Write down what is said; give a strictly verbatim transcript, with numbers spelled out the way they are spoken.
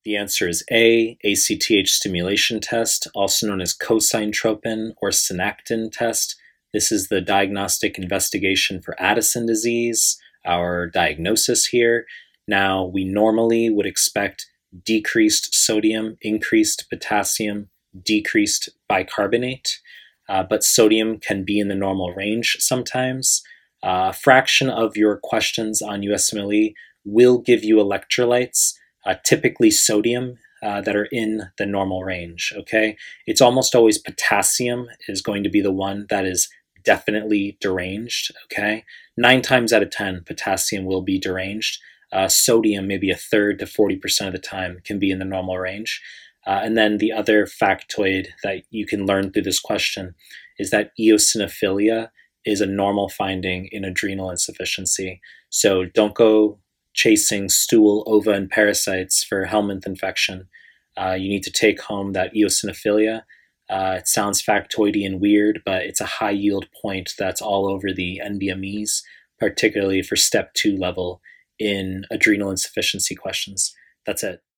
The answer is A, A C T H stimulation test, also known as cosyntropin or synactin test. This is the diagnostic investigation for Addison disease, our diagnosis here. Now, we normally would expect decreased sodium, increased potassium, decreased bicarbonate, uh, but sodium can be in the normal range sometimes. A uh, fraction of your questions on U S M L E will give you electrolytes, uh, typically sodium, uh, that are in the normal range, okay? It's almost always potassium is going to be the one that is definitely deranged, okay? Nine times out of ten, potassium will be deranged. Uh, sodium, maybe a third to forty percent of the time, can be in the normal range. Uh, and then the other factoid that you can learn through this question is that eosinophilia is a normal finding in adrenal insufficiency. So don't go chasing stool, ova, and parasites for Helminth infection. Uh, you need to take home that eosinophilia. Uh, it sounds factoidy and weird, but it's a high yield point that's all over the N B M Es, particularly for step two level in adrenal insufficiency questions. That's it.